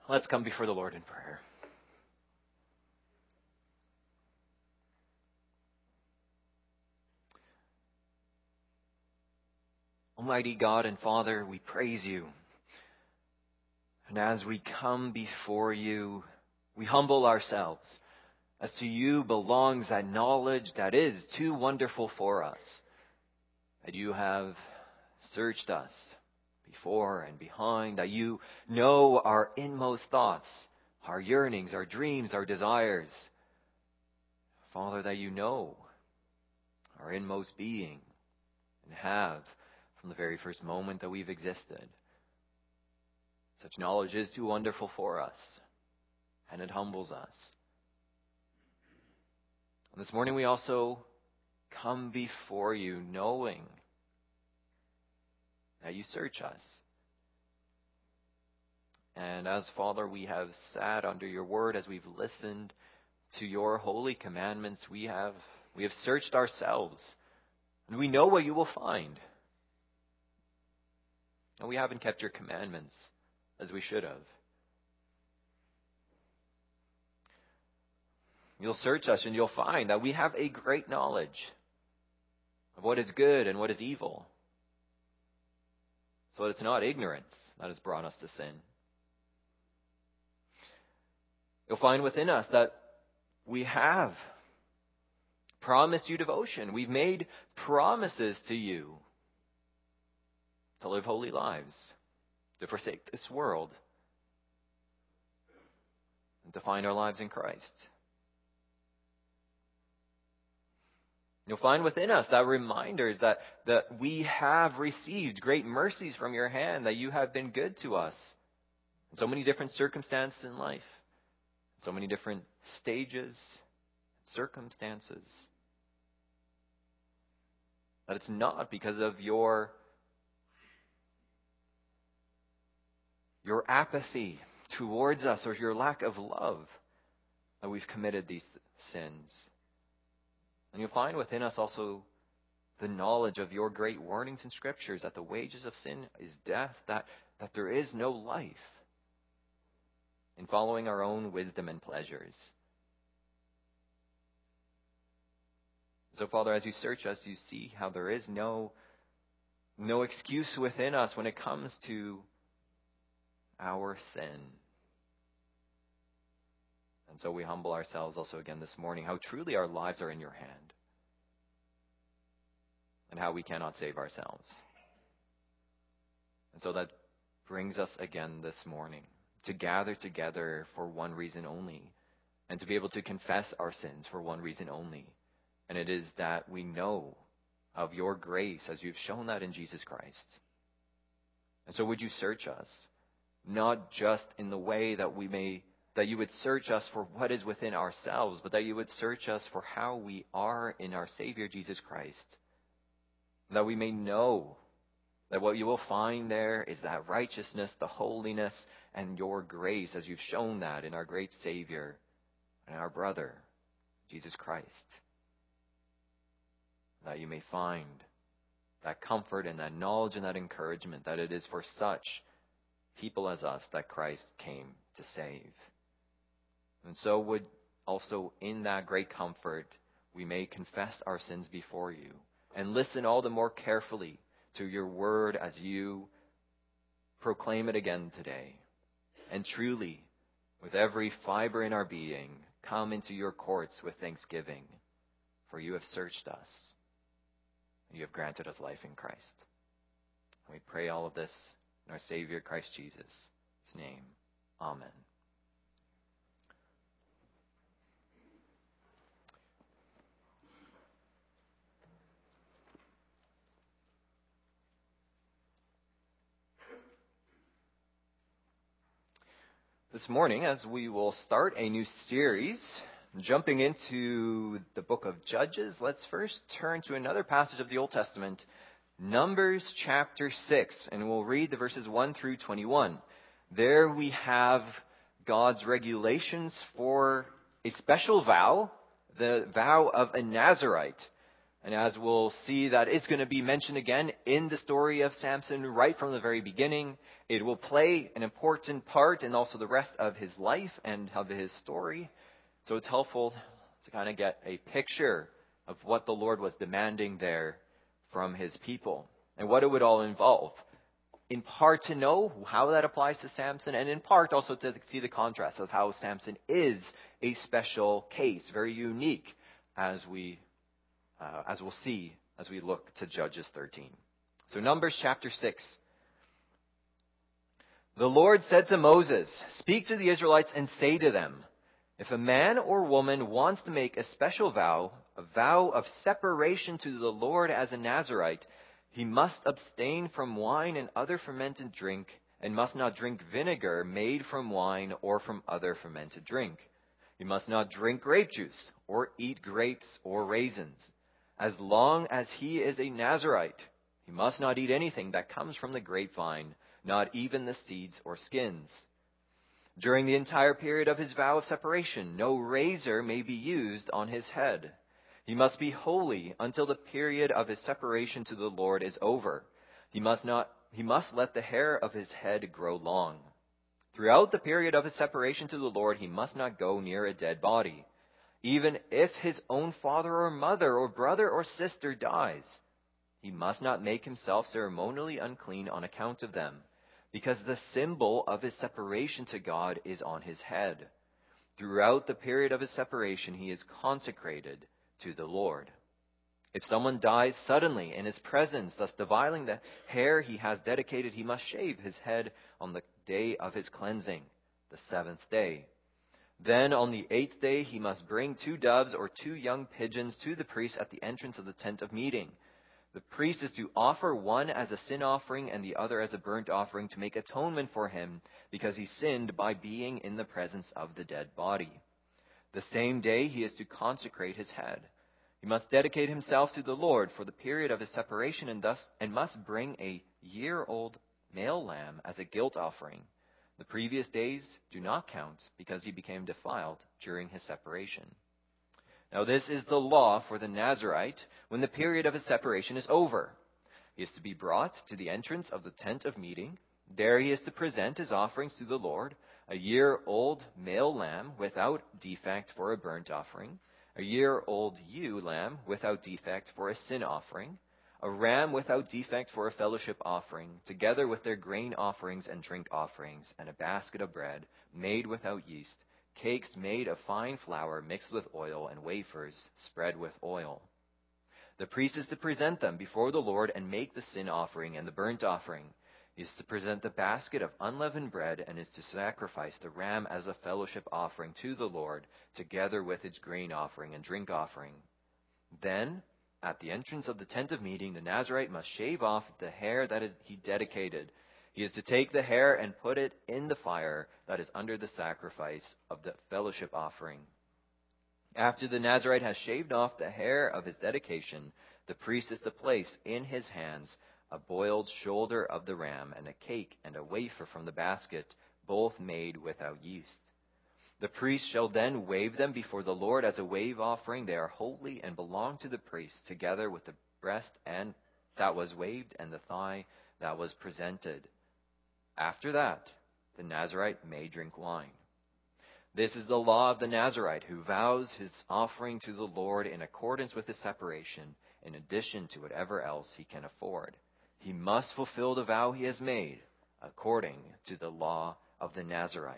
Let's come before the Lord in prayer. Almighty God and Father, we praise you. And as we come before you, we humble ourselves, as to you belongs that knowledge that is too wonderful for us, that you have searched us before and behind, that you know our inmost thoughts, our yearnings, our dreams, our desires. Father, that you know our inmost being and have from the very first moment that we've existed. Such knowledge is too wonderful for us, and it humbles us. And this morning we also come before you knowing that you search us. And as Father, we have sat under your word, as we've listened to your holy commandments, we have searched ourselves, and we know what you will find. And we haven't kept your commandments as we should have. You'll search us and you'll find that we have a great knowledge of what is good and what is evil. So it's not ignorance that has brought us to sin. You'll find within us that we have promised you devotion. We've made promises to you to live holy lives, to forsake this world, and to find our lives in Christ. You'll find within us that reminders that we have received great mercies from your hand, that you have been good to us in so many different circumstances in life, so many different stages, circumstances. That it's not because of your apathy towards us or your lack of love that we've committed these sins. And you'll find within us also the knowledge of your great warnings in Scriptures, that the wages of sin is death, that there is no life in following our own wisdom and pleasures. So, Father, as you search us, you see how there is no excuse within us when it comes to our sin. And so we humble ourselves also again this morning, how truly our lives are in your hand, and how we cannot save ourselves. And so that brings us again this morning to gather together for one reason only, and to be able to confess our sins for one reason only. And it is that we know of your grace as you've shown that in Jesus Christ. And so would you search us, not just in the way that you would search us for what is within ourselves, but that you would search us for how we are in our Savior Jesus Christ. That we may know that what you will find there is that righteousness, the holiness, and your grace, as you've shown that in our great Savior and our brother, Jesus Christ. That you may find that comfort and that knowledge and that encouragement, that it is for such people as us that Christ came to save. And so would also in that great comfort we may confess our sins before you and listen all the more carefully to your word as you proclaim it again today. And truly, with every fiber in our being, come into your courts with thanksgiving, for you have searched us and you have granted us life in Christ. And we pray all of this in our Savior Christ Jesus' name. Amen. This morning, as we will start a new series, jumping into the book of Judges, let's first turn to another passage of the Old Testament, Numbers chapter 6, and we'll read the verses 1 through 21. There we have God's regulations for a special vow, the vow of a Nazirite. And as we'll see that it's going to be mentioned again in the story of Samson right from the very beginning, it will play an important part in also the rest of his life and of his story. So it's helpful to kind of get a picture of what the Lord was demanding there from his people and what it would all involve. In part to know how that applies to Samson, and in part also to see the contrast of how Samson is a special case, very unique, as we'll see as we look to Judges 13. So Numbers chapter 6. The Lord said to Moses, "Speak to the Israelites and say to them, if a man or woman wants to make a special vow, a vow of separation to the Lord as a Nazirite, he must abstain from wine and other fermented drink, and must not drink vinegar made from wine or from other fermented drink. He must not drink grape juice, or eat grapes or raisins. As long as he is a Nazirite, he must not eat anything that comes from the grapevine, not even the seeds or skins. During the entire period of his vow of separation, no razor may be used on his head. He must be holy until the period of his separation to the Lord is over. He must let the hair of his head grow long. Throughout the period of his separation to the Lord, he must not go near a dead body. Even if his own father or mother or brother or sister dies, he must not make himself ceremonially unclean on account of them, because the symbol of his separation to God is on his head. Throughout the period of his separation, he is consecrated to the Lord. If someone dies suddenly in his presence, thus defiling the hair he has dedicated, he must shave his head on the day of his cleansing, the seventh day. Then on the eighth day he must bring 2 doves or 2 young pigeons to the priest at the entrance of the tent of meeting. The priest is to offer one as a sin offering and the other as a burnt offering to make atonement for him, because he sinned by being in the presence of the dead body. The same day he is to consecrate his head. He must dedicate himself to the Lord for the period of his separation, and must bring a year-old male lamb as a guilt offering. The previous days do not count, because he became defiled during his separation. Now this is the law for the Nazirite when the period of his separation is over. He is to be brought to the entrance of the tent of meeting. There he is to present his offerings to the Lord: a year-old male lamb without defect for a burnt offering, a year-old ewe lamb without defect for a sin offering, a ram without defect for a fellowship offering, together with their grain offerings and drink offerings, and a basket of bread made without yeast, cakes made of fine flour mixed with oil, and wafers spread with oil. The priest is to present them before the Lord and make the sin offering and the burnt offering. He is to present the basket of unleavened bread and is to sacrifice the ram as a fellowship offering to the Lord, together with its grain offering and drink offering. Then, at the entrance of the tent of meeting, the Nazirite must shave off the hair that he dedicated. He is to take the hair and put it in the fire that is under the sacrifice of the fellowship offering. After the Nazirite has shaved off the hair of his dedication, the priest is to place in his hands a boiled shoulder of the ram, and a cake and a wafer from the basket, both made without yeast. The priest shall then wave them before the Lord as a wave offering. They are holy and belong to the priest, together with the breast and that was waved and the thigh that was presented. After that, the Nazirite may drink wine. This is the law of the Nazirite, who vows his offering to the Lord in accordance with his separation, in addition to whatever else he can afford. He must fulfill the vow he has made, according to the law of the Nazirite.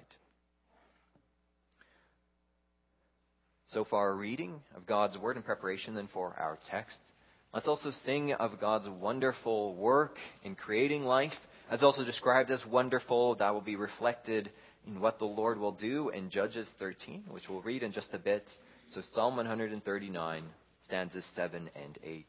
So far, a reading of God's word in preparation then for our text. Let's also sing of God's wonderful work in creating life, as also described as wonderful. That will be reflected in what the Lord will do in Judges 13, which we'll read in just a bit. So Psalm 139, stanzas 7 and 8.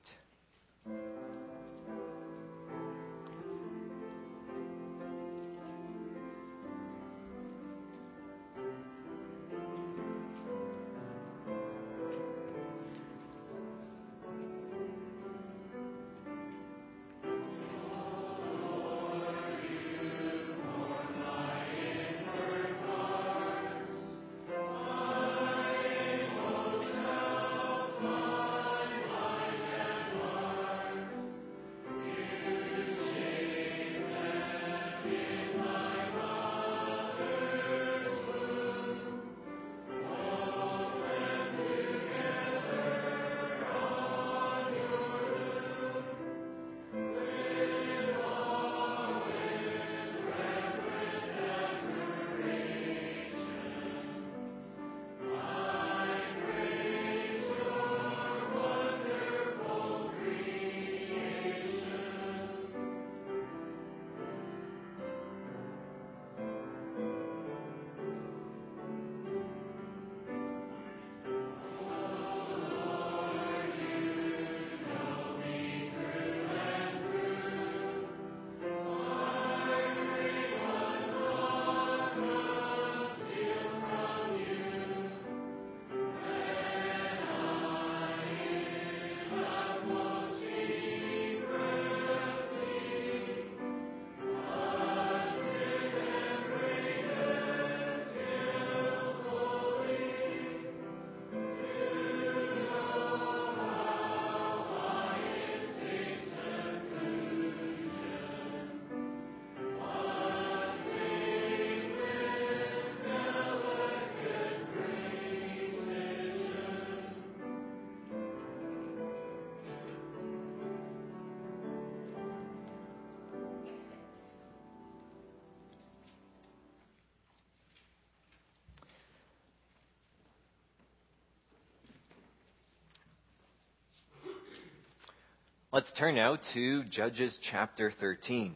Let's turn now to Judges chapter 13.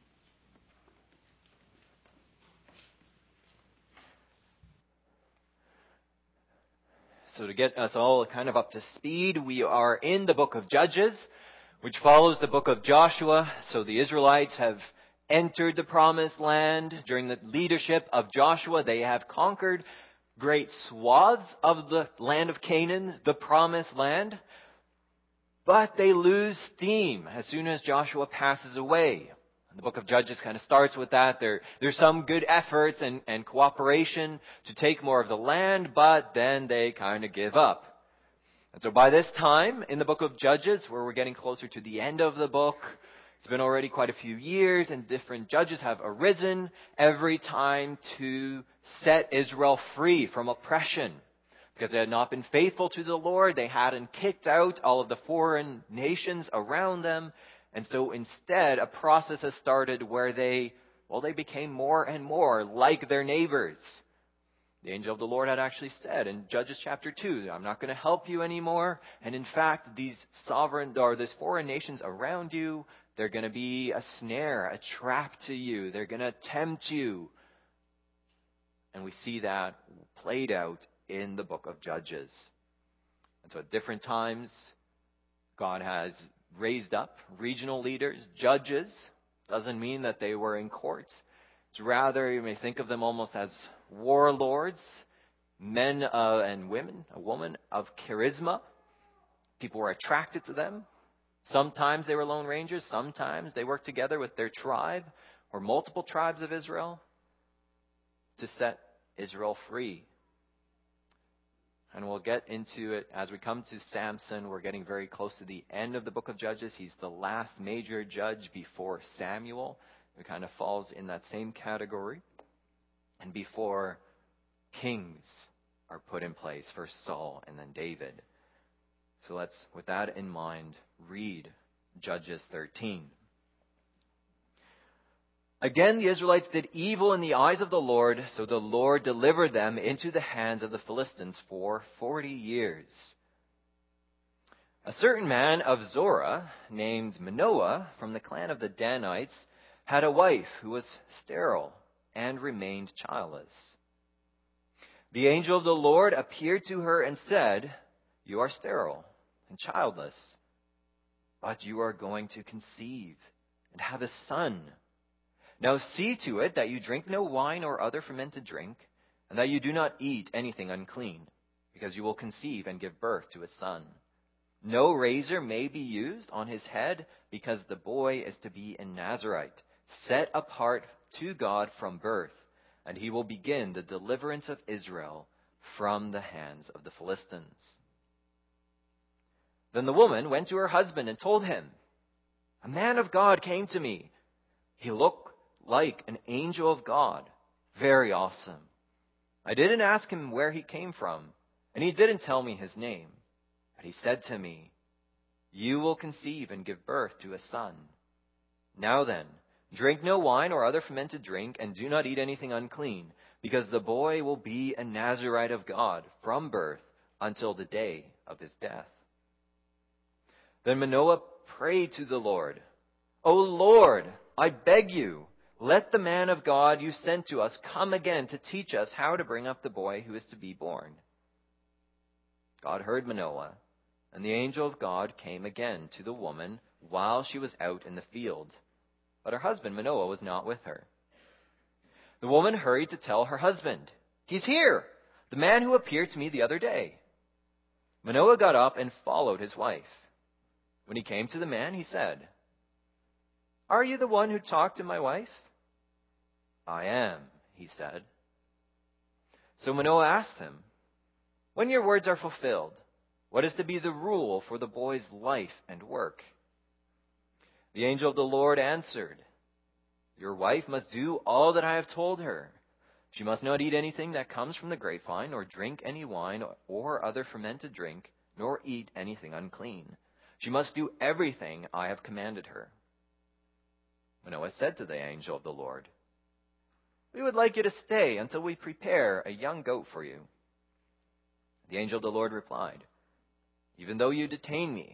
So to get us all kind of up to speed, we are in the book of Judges, which follows the book of Joshua. So the Israelites have entered the promised land. During the leadership of Joshua, they have conquered great swaths of the land of Canaan, the promised land. But they lose steam as soon as Joshua passes away. The book of Judges kind of starts with that. There's some good efforts and cooperation to take more of the land, but then they kind of give up. And so by this time in the book of Judges, where we're getting closer to the end of the book, it's been already quite a few years, and different judges have arisen every time to set Israel free from oppression. Because they had not been faithful to the Lord, they hadn't kicked out all of the foreign nations around them. And so instead, a process has started where they became more and more like their neighbors. The angel of the Lord had actually said in Judges chapter 2, I'm not going to help you anymore. And in fact, these foreign nations around you, they're going to be a snare, a trap to you. They're going to tempt you. And we see that played out in the book of Judges. And so at different times, God has raised up regional leaders, judges. Doesn't mean that they were in court. It's rather, you may think of them almost as warlords, men and women, a woman of charisma. People were attracted to them. Sometimes they were lone rangers. Sometimes they worked together with their tribe or multiple tribes of Israel to set Israel free. And we'll get into it as we come to Samson. We're getting very close to the end of the book of Judges. He's the last major judge before Samuel. It kind of falls in that same category. And before kings are put in place, first Saul and then David. So let's, with that in mind, read Judges 13. Again, the Israelites did evil in the eyes of the Lord, so the Lord delivered them into the hands of the Philistines for 40 years. A certain man of Zorah, named Manoah, from the clan of the Danites, had a wife who was sterile and remained childless. The angel of the Lord appeared to her and said, You are sterile and childless, but you are going to conceive and have a son. Now see to it that you drink no wine or other fermented drink, and that you do not eat anything unclean, because you will conceive and give birth to a son. No razor may be used on his head, because the boy is to be a Nazirite, set apart to God from birth, and he will begin the deliverance of Israel from the hands of the Philistines. Then the woman went to her husband and told him, A man of God came to me. He looked like an angel of God. Very awesome. I didn't ask him where he came from, and he didn't tell me his name. But he said to me, You will conceive and give birth to a son. Now then, drink no wine or other fermented drink, and do not eat anything unclean, because the boy will be a Nazirite of God from birth until the day of his death. Then Manoah prayed to the Lord, O Lord, I beg you, let the man of God you sent to us come again to teach us how to bring up the boy who is to be born. God heard Manoah, and the angel of God came again to the woman while she was out in the field. But her husband Manoah was not with her. The woman hurried to tell her husband, He's here, the man who appeared to me the other day. Manoah got up and followed his wife. When he came to the man, he said, Are you the one who talked to my wife? I am, he said. So Manoah asked him, When your words are fulfilled, what is to be the rule for the boy's life and work? The angel of the Lord answered, Your wife must do all that I have told her. She must not eat anything that comes from the grapevine, nor drink any wine or other fermented drink, nor eat anything unclean. She must do everything I have commanded her. Manoah said to the angel of the Lord, We would like you to stay until we prepare a young goat for you. The angel of the Lord replied, Even though you detain me,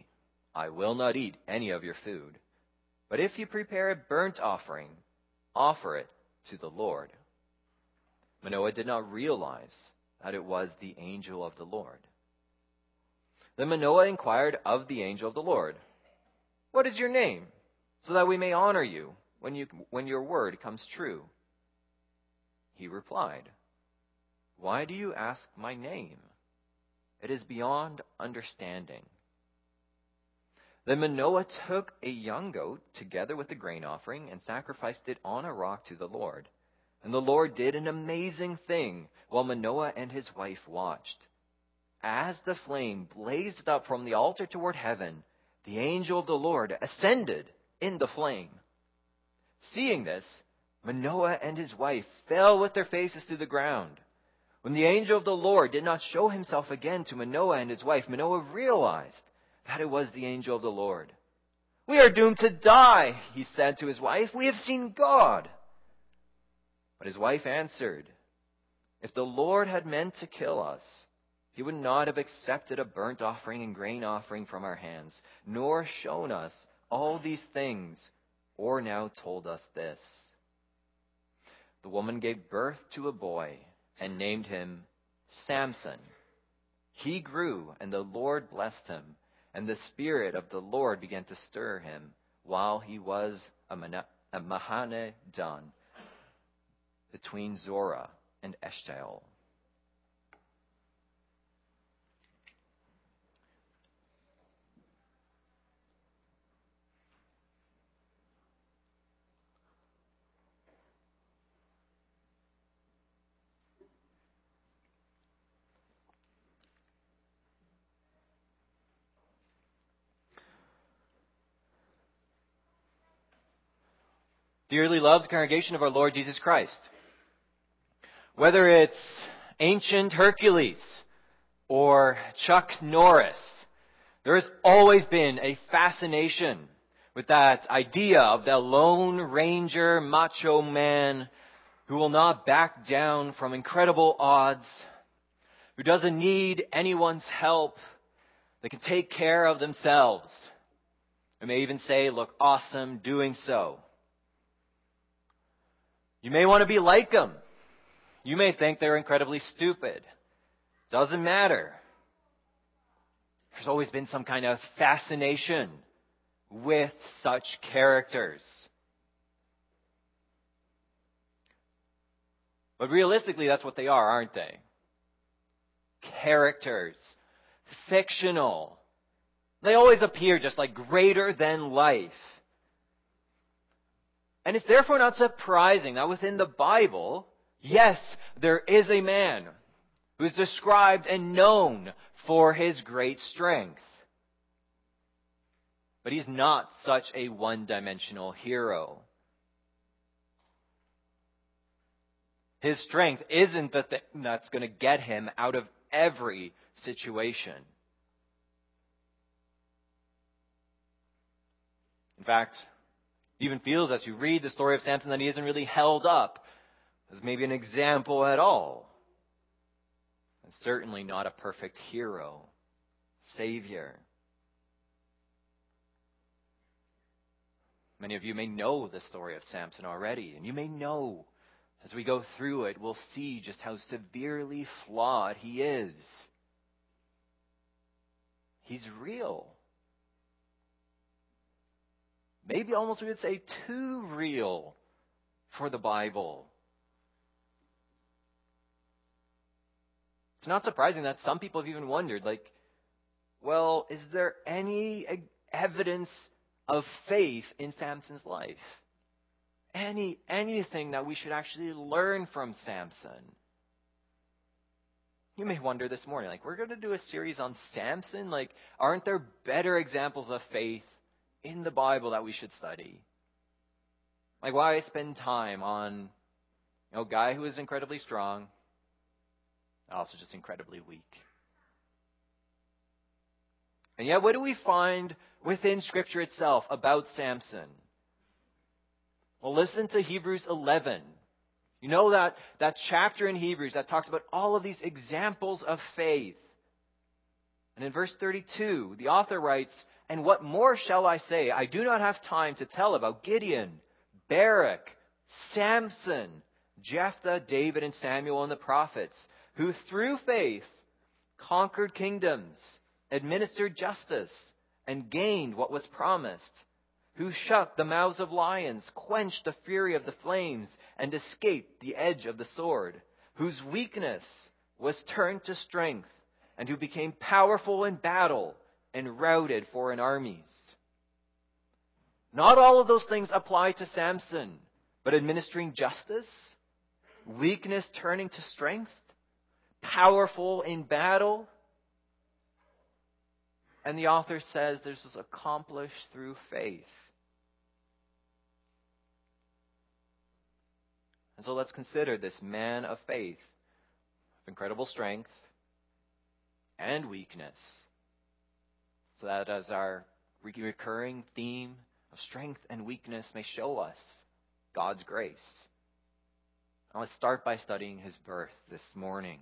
I will not eat any of your food. But if you prepare a burnt offering, offer it to the Lord." Manoah did not realize that it was the angel of the Lord. Then Manoah inquired of the angel of the Lord, "What is your name, so that we may honor you when your word comes true?" He replied, "Why do you ask my name? It is beyond understanding." Then Manoah took a young goat together with the grain offering and sacrificed it on a rock to the Lord. And the Lord did an amazing thing while Manoah and his wife watched. As the flame blazed up from the altar toward heaven, the angel of the Lord ascended in the flame. Seeing this, Manoah and his wife fell with their faces to the ground. When the angel of the Lord did not show himself again to Manoah and his wife, Manoah realized that it was the angel of the Lord. "We are doomed to die," he said to his wife. "We have seen God." But his wife answered, "If the Lord had meant to kill us, he would not have accepted a burnt offering and grain offering from our hands, nor shown us all these things, or now told us this." The woman gave birth to a boy and named him Samson. He grew, and the Lord blessed him, and the Spirit of the Lord began to stir him while he was a Mahane Dan, between Zorah and Eshtaol. Dearly loved congregation of our Lord Jesus Christ, whether it's ancient Hercules or Chuck Norris, there has always been a fascination with that idea of the Lone Ranger macho man who will not back down from incredible odds, who doesn't need anyone's help, that can take care of themselves, and may even say look awesome doing so. You may want to be like them. You may think they're incredibly stupid. Doesn't matter. There's always been some kind of fascination with such characters. But realistically, that's what they are, aren't they? Characters. Fictional. They always appear just like greater than life. And it's therefore not surprising that within the Bible, yes, there is a man who is described and known for his great strength. But he's not such a one-dimensional hero. His strength isn't the thing that's going to get him out of every situation. In fact, it even feels as you read the story of Samson that he isn't really held up as maybe an example at all. And certainly not a perfect hero, savior. Many of you may know the story of Samson already, and you may know as we go through it, we'll see just how severely flawed he is. He's real. Maybe almost we would say too real for the Bible. It's not surprising that some people have even wondered, well, is there any evidence of faith in Samson's life? Anything that we should actually learn from Samson? You may wonder this morning, we're going to do a series on Samson? Aren't there better examples of faith in the Bible that we should study? Why spend time on a guy who is incredibly strong, also just incredibly weak? And yet, what do we find within Scripture itself about Samson? Well, listen to Hebrews 11. You know that chapter in Hebrews that talks about all of these examples of faith. And in verse 32, the author writes, And what more shall I say? I do not have time to tell about Gideon, Barak, Samson, Jephthah, David, and Samuel and the prophets, who through faith conquered kingdoms, administered justice, and gained what was promised, who shut the mouths of lions, quenched the fury of the flames, and escaped the edge of the sword, whose weakness was turned to strength, and who became powerful in battle and routed foreign armies. Not all of those things apply to Samson, but administering justice, weakness turning to strength, powerful in battle. And the author says this was accomplished through faith. And so let's consider this man of faith, of incredible strength and weakness, so that as our recurring theme of strength and weakness may show us God's grace. Now let's start by studying his birth this morning.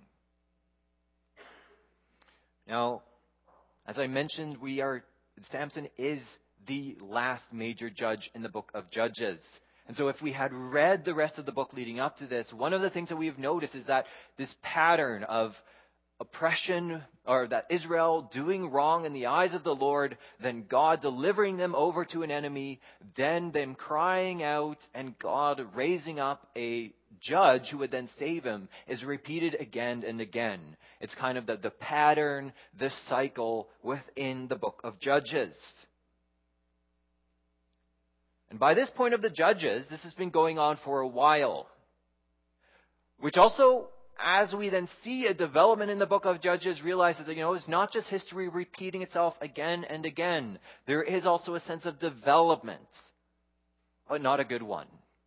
Now, as I mentioned, Samson is the last major judge in the book of Judges. And so if we had read the rest of the book leading up to this, one of the things that we have noticed is that this pattern of oppression, or that Israel doing wrong in the eyes of the Lord, then God delivering them over to an enemy, then them crying out, and God raising up a judge who would then save him, is repeated again and again. It's kind of the pattern, the cycle within the book of Judges. And by this point of the Judges, this has been going on for a while. Which also, as we then see a development in the book of Judges, realizes that, it's not just history repeating itself again and again. There is also a sense of development, but not a good one.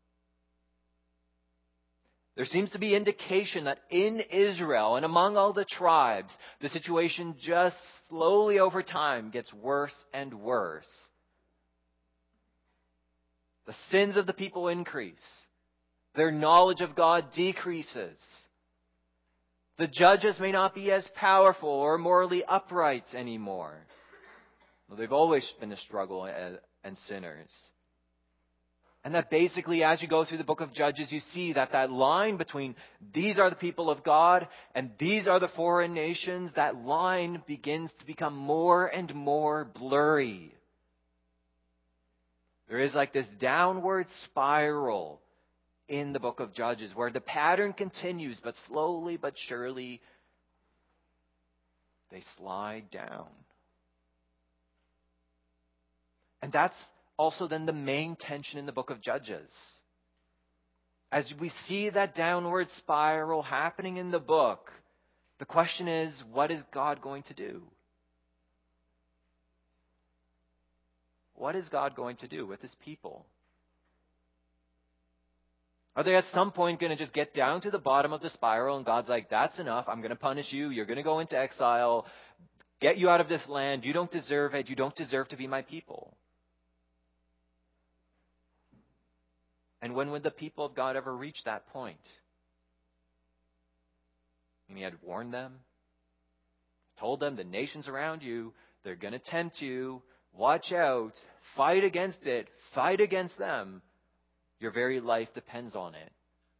There seems to be indication that in Israel and among all the tribes, the situation just slowly over time gets worse and worse. The sins of the people increase. Their knowledge of God decreases. The judges may not be as powerful or morally upright anymore. Well, they've always been a struggle and sinners. And that basically, as you go through the book of Judges, you see that line between these are the people of God and these are the foreign nations, that line begins to become more and more blurry. There is like this downward spiral in the book of Judges where the pattern continues, but slowly but surely they slide down. And that's also then the main tension in the book of Judges. As we see that downward spiral happening in the book, the question is, what is God going to do? What is God going to do with his people? Are they at some point going to just get down to the bottom of the spiral and God's like, that's enough, I'm going to punish you, you're going to go into exile, get you out of this land, you don't deserve it, you don't deserve to be my people? And when would the people of God ever reach that point? And he had warned them, told them, the nations around you, they're going to tempt you, watch out, fight against it, fight against them. Your very life depends on it.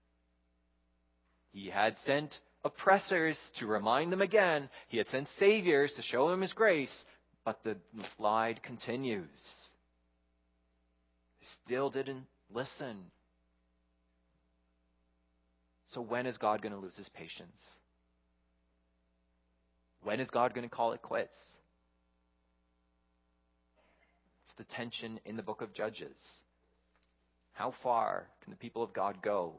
He had sent oppressors to remind them again. He had sent saviors to show them his grace. But the slide continues. They still didn't listen. So when is God going to lose his patience? When is God going to call it quits? It's the tension in the book of Judges. How far can the people of God go?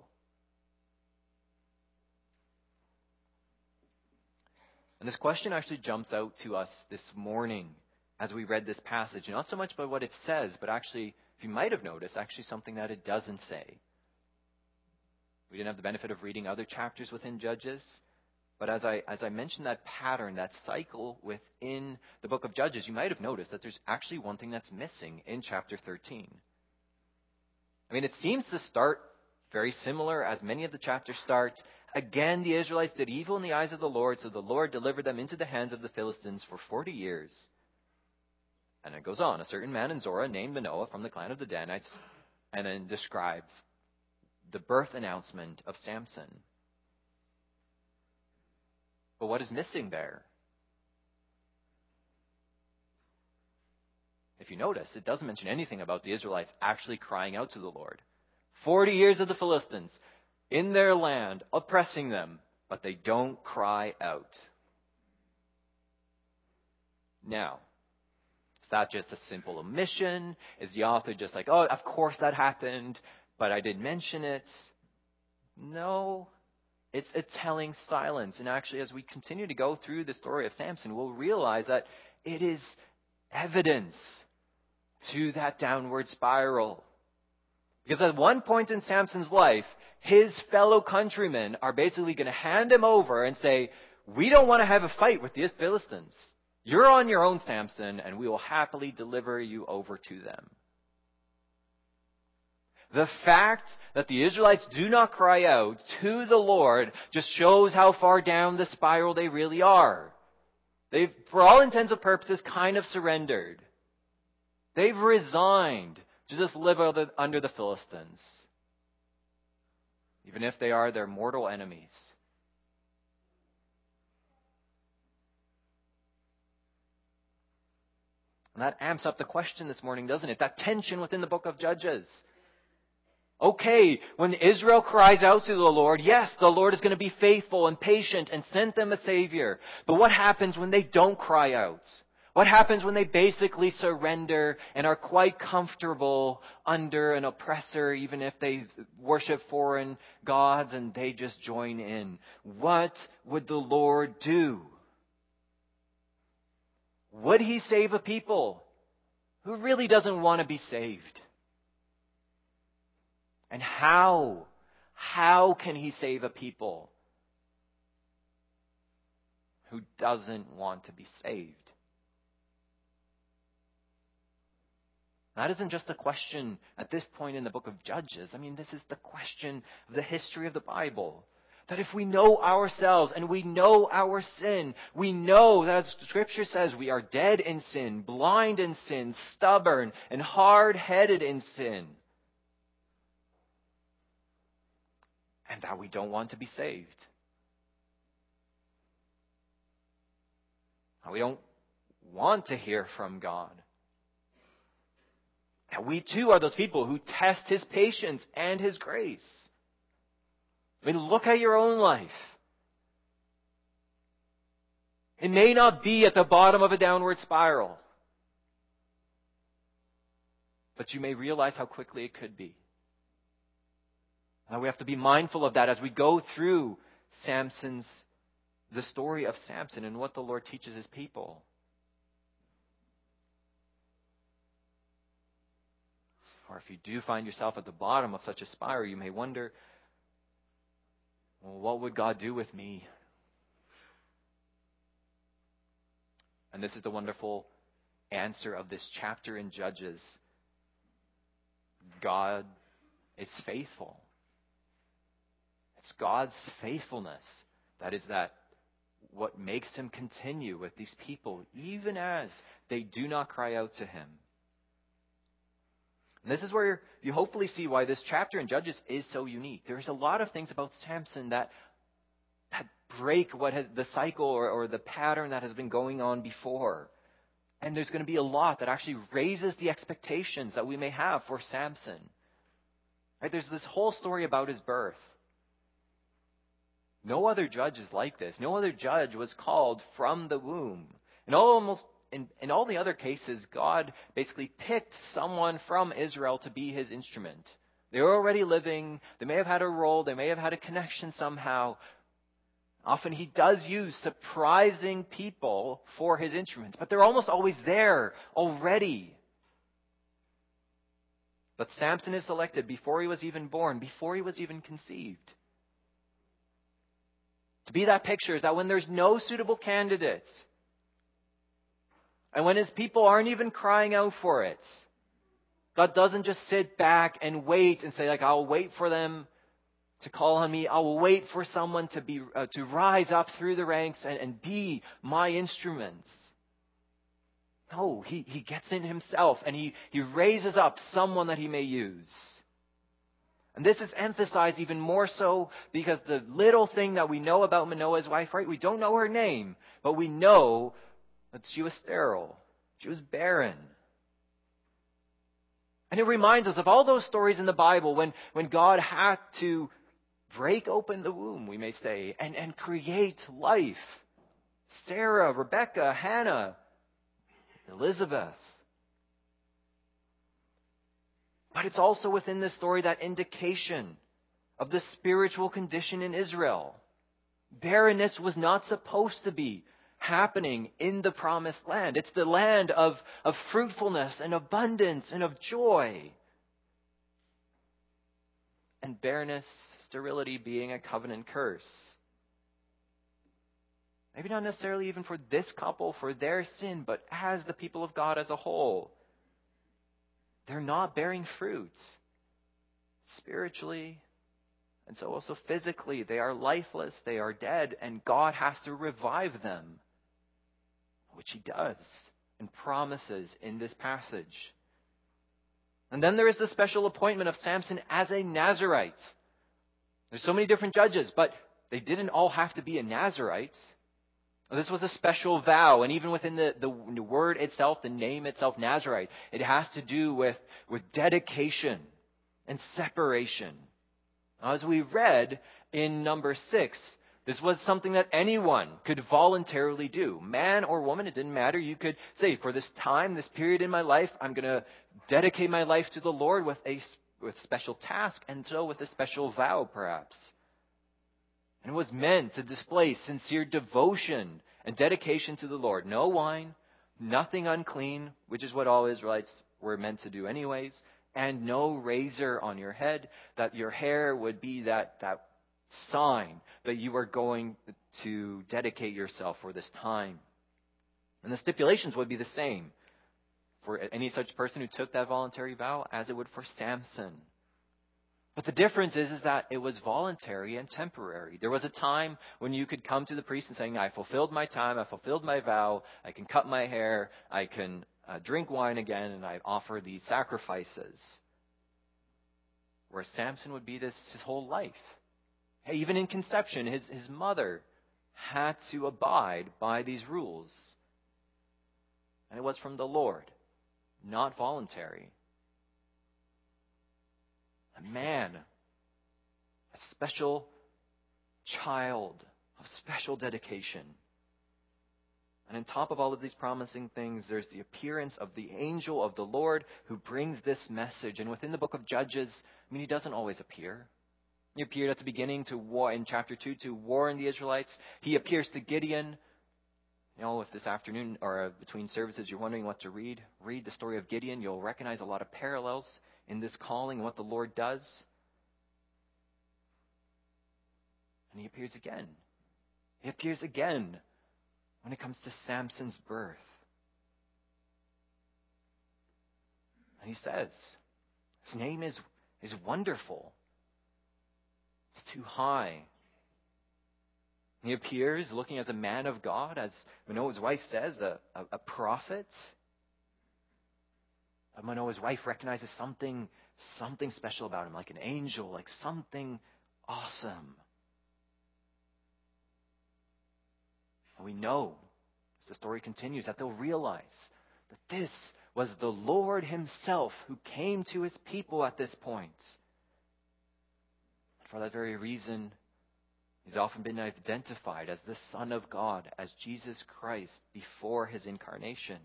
And this question actually jumps out to us this morning as we read this passage. Not so much by what it says, but actually, if you might have noticed, actually something that it doesn't say. We didn't have the benefit of reading other chapters within Judges. But as I mentioned that pattern, that cycle within the book of Judges, you might have noticed that there's actually one thing that's missing in chapter 13. I mean, it seems to start very similar as many of the chapters start. Again, the Israelites did evil in the eyes of the Lord, so the Lord delivered them into the hands of the Philistines for 40 years. And it goes on. A certain man in Zorah named Manoah from the clan of the Danites, and then describes the birth announcement of Samson. But what is missing there? If you notice, it doesn't mention anything about the Israelites actually crying out to the Lord. 40 years of the Philistines in their land, oppressing them, but they don't cry out. Now, is that just a simple omission? Is the author just like, oh, of course that happened, but I did mention it? No, it's a telling silence. And actually, as we continue to go through the story of Samson, we'll realize that it is evidence to that downward spiral. Because at one point in Samson's life, his fellow countrymen are basically going to hand him over and say, we don't want to have a fight with the Philistines. You're on your own, Samson, and we will happily deliver you over to them. The fact that the Israelites do not cry out to the Lord just shows how far down the spiral they really are. They've, for all intents and purposes, kind of surrendered. They've resigned to just live under the Philistines, even if they are their mortal enemies. And that amps up the question this morning, doesn't it? That tension within the book of Judges. Okay, when Israel cries out to the Lord, yes, the Lord is going to be faithful and patient and send them a Savior. But what happens when they don't cry out? What happens when they basically surrender and are quite comfortable under an oppressor, even if they worship foreign gods and they just join in? What would the Lord do? Would He save a people who really doesn't want to be saved? And how? How can He save a people who doesn't want to be saved? That isn't just a question at this point in the book of Judges. I mean, this is the question of the history of the Bible. That if we know ourselves and we know our sin, we know that as Scripture says, we are dead in sin, blind in sin, stubborn and hard-headed in sin. And that we don't want to be saved. We don't want to hear from God. And we too are those people who test His patience and His grace. I mean, look at your own life. It may not be at the bottom of a downward spiral, but you may realize how quickly it could be. Now we have to be mindful of that as we go through the story of Samson and what the Lord teaches His people. Or if you do find yourself at the bottom of such a spiral, you may wonder, well, what would God do with me? And this is the wonderful answer of this chapter in Judges. God is faithful. It's God's faithfulness that is what makes Him continue with these people, even as they do not cry out to Him. And this is where you hopefully see why this chapter in Judges is so unique. There's a lot of things about Samson that break the cycle or the pattern that has been going on before. And there's going to be a lot that actually raises the expectations that we may have for Samson. Right? There's this whole story about his birth. No other judge is like this. No other judge was called from the womb. In all the other cases, God basically picked someone from Israel to be His instrument. They were already living. They may have had a role. They may have had a connection somehow. Often He does use surprising people for His instruments, but they're almost always there already. But Samson is selected before he was even born, before he was even conceived. To be that picture is that when there's no suitable candidates, and when His people aren't even crying out for it, God doesn't just sit back and wait and say, I'll wait for them to call on me. I'll wait for someone to rise up through the ranks and be my instruments. No, he gets in himself and he raises up someone that he may use. And this is emphasized even more so because the little thing that we know about Manoah's wife, right? We don't know her name, but we know that she was sterile. She was barren. And it reminds us of all those stories in the Bible when God had to break open the womb, we may say, and create life. Sarah, Rebecca, Hannah, Elizabeth. But it's also within this story that indication of the spiritual condition in Israel. Barrenness was not supposed to be happening in the promised land. It's the land of fruitfulness and abundance and of joy. And barrenness, sterility being a covenant curse. Maybe not necessarily even for this couple, for their sin, but as the people of God as a whole. They're not bearing fruit spiritually, and so also physically. They are lifeless, they are dead, and God has to revive them, which he does and promises in this passage. And then there is the special appointment of Samson as a Nazirite. There's so many different judges, but they didn't all have to be a Nazirite. This was a special vow, and even within the word itself, the name itself, Nazirite, it has to do with dedication and separation. As we read in number 6, this was something that anyone could voluntarily do. Man or woman, it didn't matter. You could say, for this time, this period in my life, I'm going to dedicate my life to the Lord with special task, and so with a special vow, perhaps. And it was meant to display sincere devotion and dedication to the Lord. No wine, nothing unclean, which is what all Israelites were meant to do anyways, and no razor on your head, that your hair would be that sign that you are going to dedicate yourself for this time. And the stipulations would be the same for any such person who took that voluntary vow as it would for Samson. But the difference is that it was voluntary and temporary. There was a time when you could come to the priest and saying, I fulfilled my time, I fulfilled my vow, I can cut my hair, I can drink wine again, and I offer these sacrifices. Whereas Samson would be this his whole life. Hey, even in conception, his mother had to abide by these rules. And it was from the Lord, not voluntary. A man, a special child of special dedication. And on top of all of these promising things, there's the appearance of the angel of the Lord who brings this message. And within the book of Judges, he doesn't always appear. He appeared at the beginning in chapter 2 to warn the Israelites. He appears to Gideon. If this afternoon or between services you're wondering what to read the story of Gideon. You'll recognize a lot of parallels in this calling and what the Lord does. And he appears again. He appears again when it comes to Samson's birth. And he says, his name is wonderful. It's too high. He appears looking as a man of God, as Manoah's wife says, a prophet. Manoah's wife recognizes something special about him, like an angel, like something awesome. And we know, as the story continues, that they'll realize that this was the Lord himself who came to his people at this point. For that very reason, he's often been identified as the Son of God, as Jesus Christ before his incarnation.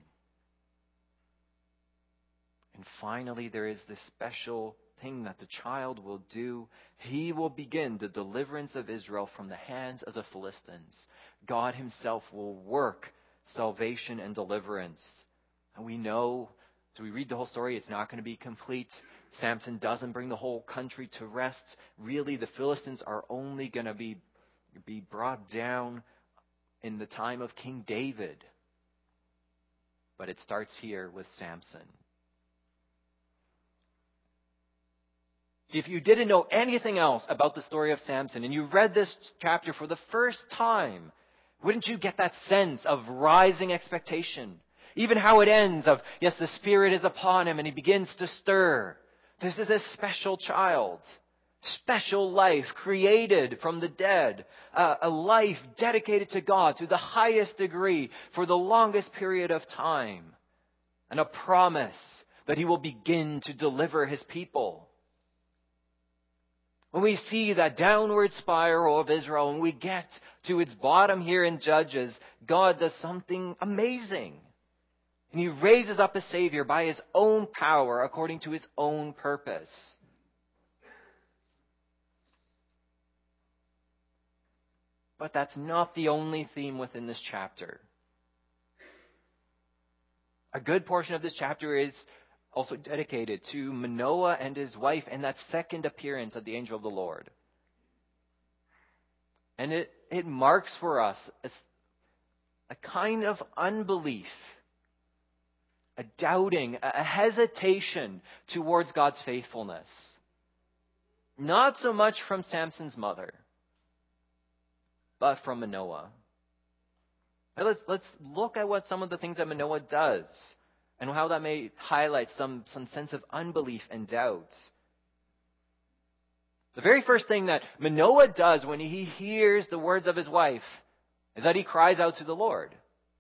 And finally, there is this special thing that the child will do. He will begin the deliverance of Israel from the hands of the Philistines. God himself will work salvation and deliverance. And we know, as we read the whole story, it's not going to be complete. Samson doesn't bring the whole country to rest. Really, the Philistines are only going to be brought down in the time of King David. But it starts here with Samson. See, if you didn't know anything else about the story of Samson and you read this chapter for the first time, wouldn't you get that sense of rising expectation? Even how it ends of, yes, the Spirit is upon him and he begins to stir. This is a special child. Special life created from the dead. A life dedicated to God to the highest degree for the longest period of time. And a promise that he will begin to deliver his people. When we see that downward spiral of Israel, when we get to its bottom here in Judges, God does something amazing. And he raises up a Savior by his own power according to his own purpose. But that's not the only theme within this chapter. A good portion of this chapter is also dedicated to Manoah and his wife and that second appearance of the angel of the Lord. And it marks for us a kind of unbelief, a doubting, a hesitation towards God's faithfulness. Not so much from Samson's mother, but from Manoah. Now let's look at what some of the things that Manoah does and how that may highlight some sense of unbelief and doubt. The very first thing that Manoah does when he hears the words of his wife is that he cries out to the Lord.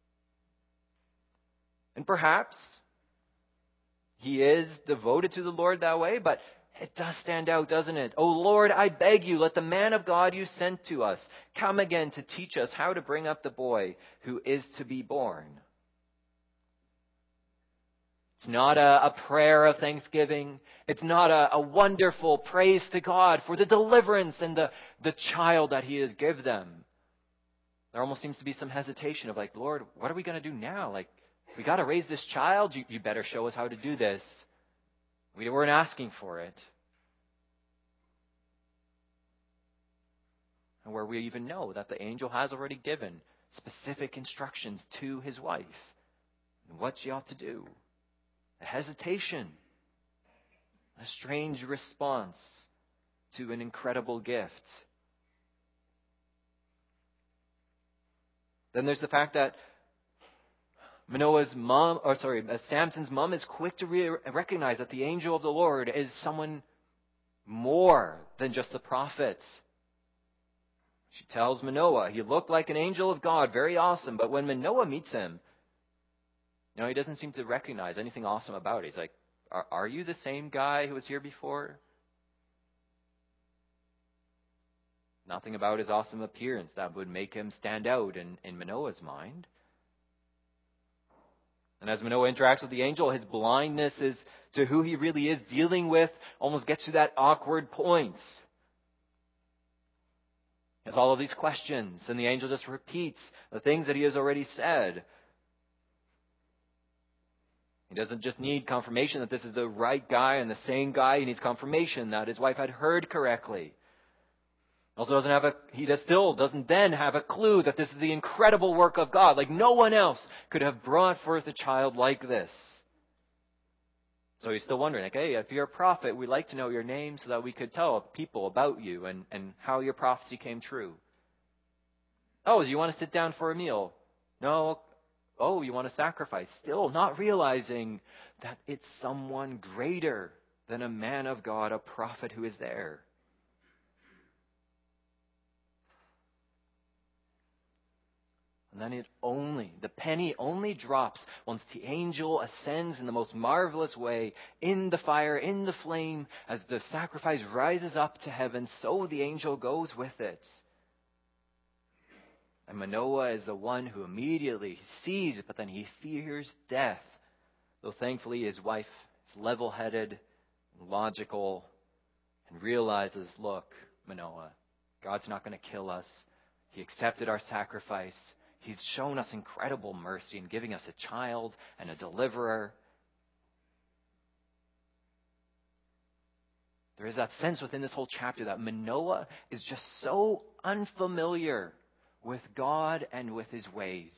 And perhaps he is devoted to the Lord that way, but it does stand out, doesn't it? "O Lord, I beg you, let the man of God you sent to us come again to teach us how to bring up the boy who is to be born." It's not a prayer of thanksgiving. It's not a wonderful praise to God for the deliverance and the child that he has given them. There almost seems to be some hesitation of like, "Lord, what are we going to do now? Like, we got to raise this child. You better show us how to do this. We weren't asking for it." And where we even know that the angel has already given specific instructions to his wife and what she ought to do. A hesitation. A strange response to an incredible gift. Then there's the fact that Samson's mom is quick to recognize that the angel of the Lord is someone more than just a prophet. She tells Manoah, he looked like an angel of God, very awesome. But when Manoah meets him, he doesn't seem to recognize anything awesome about it. He's like, are you the same guy who was here before? Nothing about his awesome appearance that would make him stand out in Manoah's mind. And as Manoah interacts with the angel, his blindness is to who he really is dealing with almost gets to that awkward point. He has all of these questions, and the angel just repeats the things that he has already said. He doesn't just need confirmation that this is the right guy and the same guy. He needs confirmation that his wife had heard correctly. He still doesn't then have a clue that this is the incredible work of God. Like no one else could have brought forth a child like this. So he's still wondering, like, hey, if you're a prophet, we'd like to know your name so that we could tell people about you and how your prophecy came true. Oh, do you want to sit down for a meal? No. Oh, you want to sacrifice? Still not realizing that it's someone greater than a man of God, a prophet who is there. And then the penny only drops once the angel ascends in the most marvelous way in the fire, in the flame. As the sacrifice rises up to heaven, so the angel goes with it. And Manoah is the one who immediately sees it, but then he fears death. Though thankfully his wife is level-headed and logical and realizes, look, Manoah, God's not going to kill us. He accepted our sacrifice. He's shown us incredible mercy in giving us a child and a deliverer. There is that sense within this whole chapter that Manoah is just so unfamiliar with God and with his ways.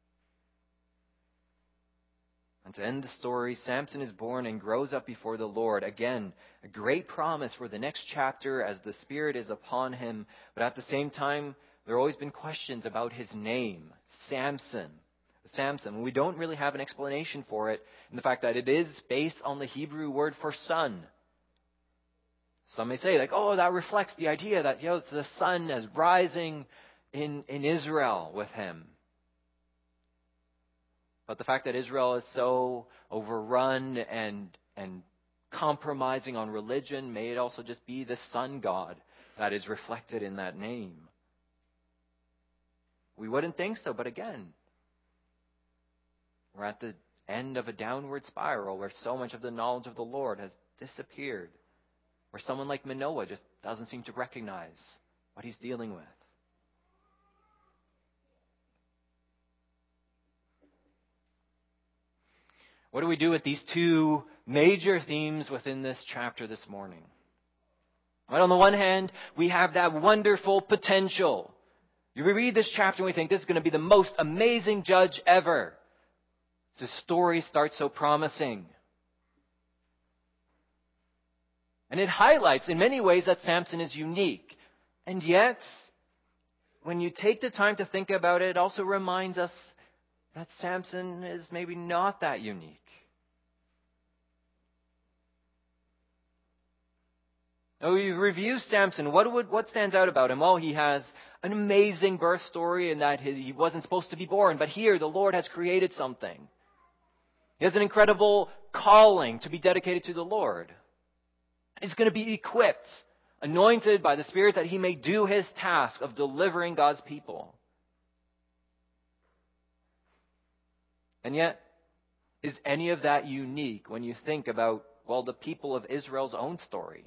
And to end the story, Samson is born and grows up before the Lord. Again, a great promise for the next chapter as the Spirit is upon him. But at the same time, there have always been questions about his name, Samson. Samson. We don't really have an explanation for it in the fact that it is based on the Hebrew word for sun. Some may say, like, oh, that reflects the idea that, it's the sun is rising in Israel with him. But the fact that Israel is so overrun and compromising on religion, may it also just be the sun god that is reflected in that name. We wouldn't think so, but again, we're at the end of a downward spiral where so much of the knowledge of the Lord has disappeared, where someone like Manoah just doesn't seem to recognize what he's dealing with. What do we do with these two major themes within this chapter this morning? Right, on the one hand, we have that wonderful potential. We read this chapter and we think this is going to be the most amazing judge ever. The story starts so promising. And it highlights in many ways that Samson is unique. And yet, when you take the time to think about it, it also reminds us that Samson is maybe not that unique. Now we review Samson. What stands out about him? Well, he has an amazing birth story in that he wasn't supposed to be born. But here, the Lord has created something. He has an incredible calling to be dedicated to the Lord. He's going to be equipped, anointed by the Spirit that he may do his task of delivering God's people. And yet, is any of that unique when you think about, the people of Israel's own story?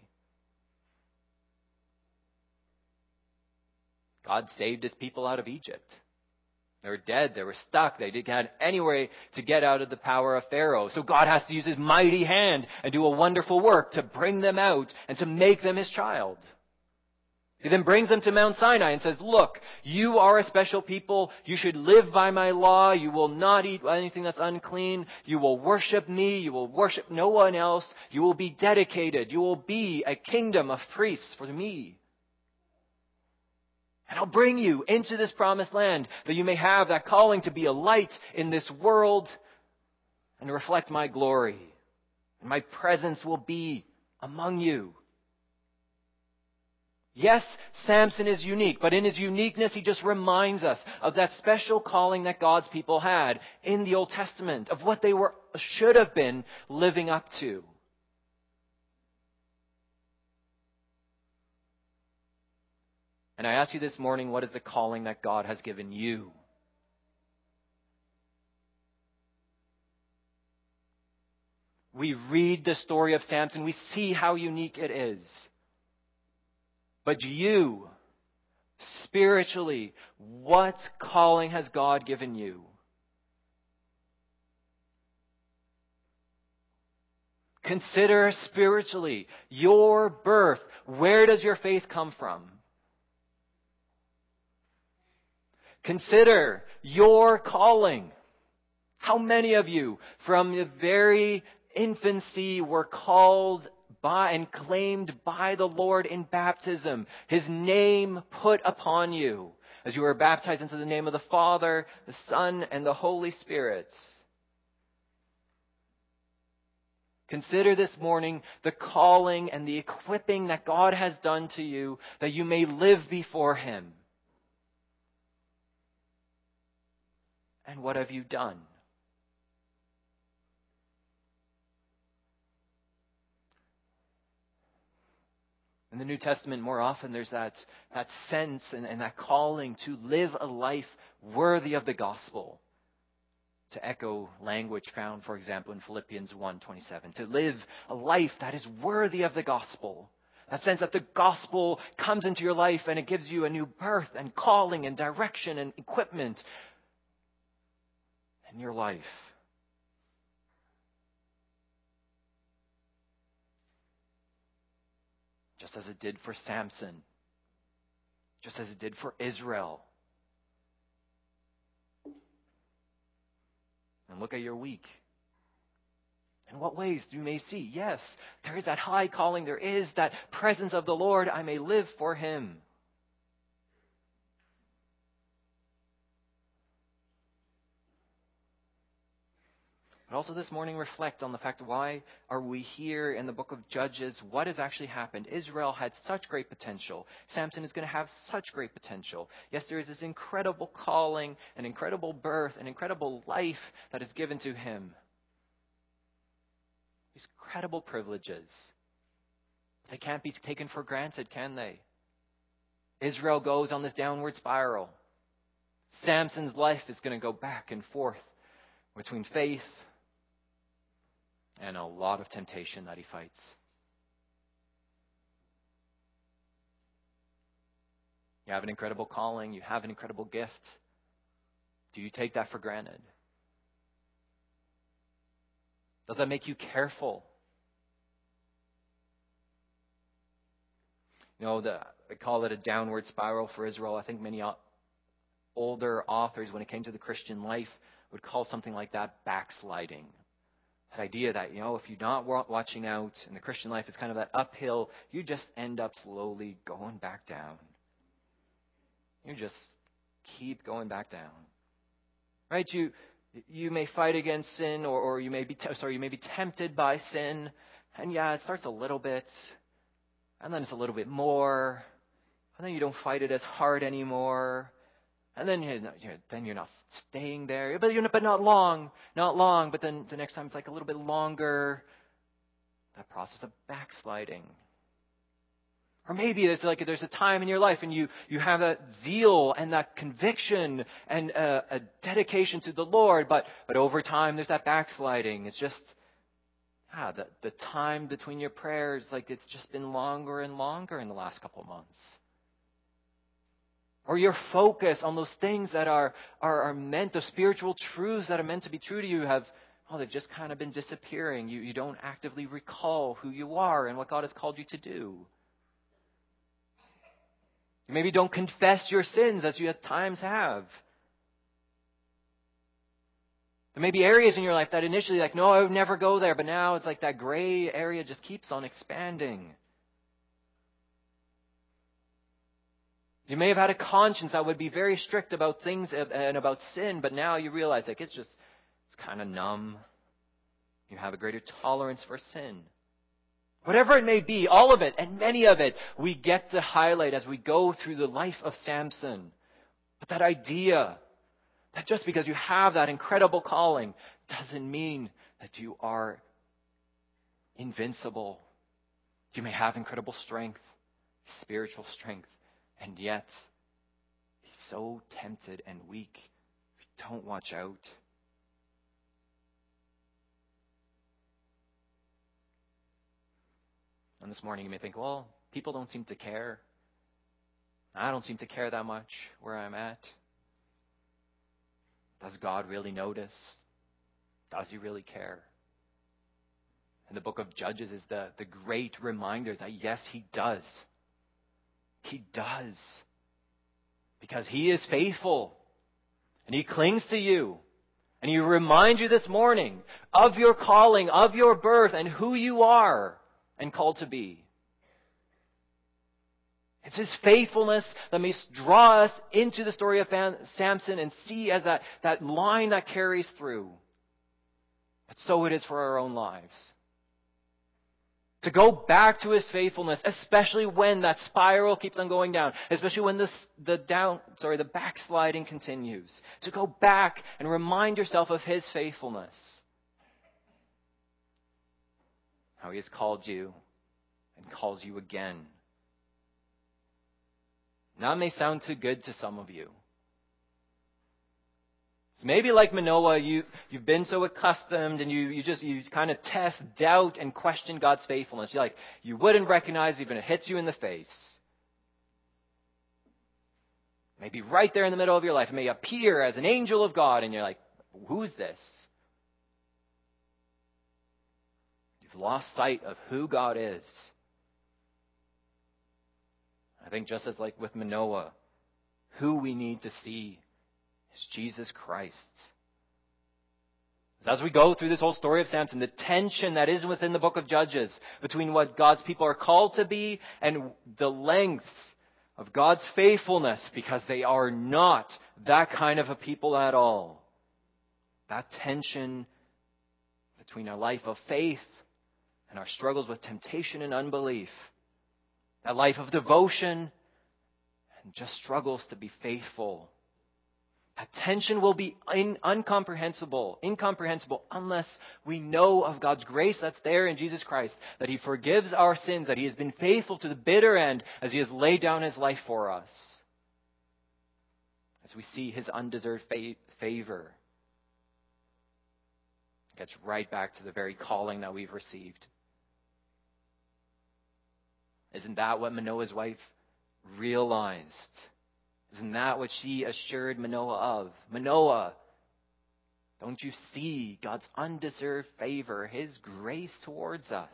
God saved his people out of Egypt. They were dead. They were stuck. They didn't have anywhere to get out of the power of Pharaoh. So God has to use his mighty hand and do a wonderful work to bring them out and to make them his child. He then brings them to Mount Sinai and says, look, you are a special people. You should live by my law. You will not eat anything that's unclean. You will worship me. You will worship no one else. You will be dedicated. You will be a kingdom of priests for me. And I'll bring you into this promised land that you may have that calling to be a light in this world and reflect my glory. And my presence will be among you. Yes, Samson is unique, but in his uniqueness, he just reminds us of that special calling that God's people had in the Old Testament, of what they should have been living up to. And I ask you this morning, what is the calling that God has given you? We read the story of Samson. We see how unique it is. But you, spiritually, what calling has God given you? Consider spiritually your birth. Where does your faith come from? Consider your calling. How many of you from the very infancy were called by and claimed by the Lord in baptism? His name put upon you as you were baptized into the name of the Father, the Son, and the Holy Spirit. Consider this morning the calling and the equipping that God has done to you that you may live before Him. And what have you done? In the New Testament, more often there's that sense and that calling to live a life worthy of the gospel. To echo language found, for example, in Philippians 1:27. To live a life that is worthy of the gospel. That sense that the gospel comes into your life and it gives you a new birth and calling and direction and equipment in your life. Just as it did for Samson. Just as it did for Israel. And look at your week. In what ways you may see, yes, there is that high calling. There is that presence of the Lord. I may live for Him. But also this morning, reflect on the fact, why are we here in the book of Judges? What has actually happened? Israel had such great potential. Samson is going to have such great potential. Yes, there is this incredible calling, an incredible birth, an incredible life that is given to him. These incredible privileges. They can't be taken for granted, can they? Israel goes on this downward spiral. Samson's life is going to go back and forth between faith and a lot of temptation that he fights. You have an incredible calling. You have an incredible gift. Do you take that for granted? Does that make you careful? I call it a downward spiral for Israel. I think many older authors, when it came to the Christian life, would call something like that backsliding. That idea that, if you're not watching out in the Christian life, it's kind of that uphill, you just end up slowly going back down. You just keep going back down. Right? You may fight against sin, or you may be tempted by sin. And it starts a little bit, and then it's a little bit more, and then you don't fight it as hard anymore. And then you're not staying there, but not long. But then the next time it's like a little bit longer. That process of backsliding. Or maybe it's like there's a time in your life and you have that zeal and that conviction and a dedication to the Lord, but over time there's that backsliding. It's just the time between your prayers, like it's just been longer and longer in the last couple of months. Or your focus on those things that are meant, those spiritual truths that are meant to be true to you they've just kind of been disappearing. You don't actively recall who you are and what God has called you to do. You maybe don't confess your sins as you at times have. There may be areas in your life that initially no, I would never go there, but now it's like that gray area just keeps on expanding. You may have had a conscience that would be very strict about things and about sin, but now you realize it's kind of numb. You have a greater tolerance for sin. Whatever it may be, all of it and many of it, we get to highlight as we go through the life of Samson. But that idea that just because you have that incredible calling doesn't mean that you are invincible. You may have incredible strength, spiritual strength. And yet, he's so tempted and weak if you don't watch out. And this morning you may think, well, people don't seem to care. I don't seem to care that much where I'm at. Does God really notice? Does he really care? And the book of Judges is the great reminder that yes, he does. He does. Because he is faithful. And he clings to you. And he reminds you this morning of your calling, of your birth, and who you are and called to be. It's his faithfulness that may draw us into the story of Samson and see as that line that carries through. But so it is for our own lives. To go back to his faithfulness, especially when that spiral keeps on going down, especially when the backsliding continues. To go back and remind yourself of his faithfulness. How he has called you and calls you again. Now it may sound too good to some of you. So maybe like Manoah, you've been so accustomed and you kind of test, doubt, and question God's faithfulness. You wouldn't recognize even if it hits you in the face. Maybe right there in the middle of your life, it may appear as an angel of God and you're like, who's this? You've lost sight of who God is. I think just as like with Manoah, who we need to see is Jesus Christ. As we go through this whole story of Samson, the tension that is within the book of Judges between what God's people are called to be and the length of God's faithfulness, because they are not that kind of a people at all. That tension between our life of faith and our struggles with temptation and unbelief. That life of devotion and just struggles to be faithful. That tension will be incomprehensible unless we know of God's grace that's there in Jesus Christ, that He forgives our sins, that He has been faithful to the bitter end as He has laid down His life for us. As we see His undeserved favor, it gets right back to the very calling that we've received. Isn't that what Manoah's wife realized? Isn't that what she assured Manoah of? Manoah, don't you see God's undeserved favor, His grace towards us?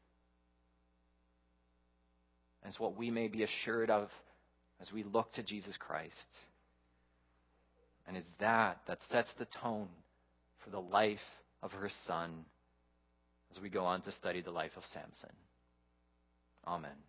And it's what we may be assured of as we look to Jesus Christ. And it's that sets the tone for the life of her son as we go on to study the life of Samson. Amen.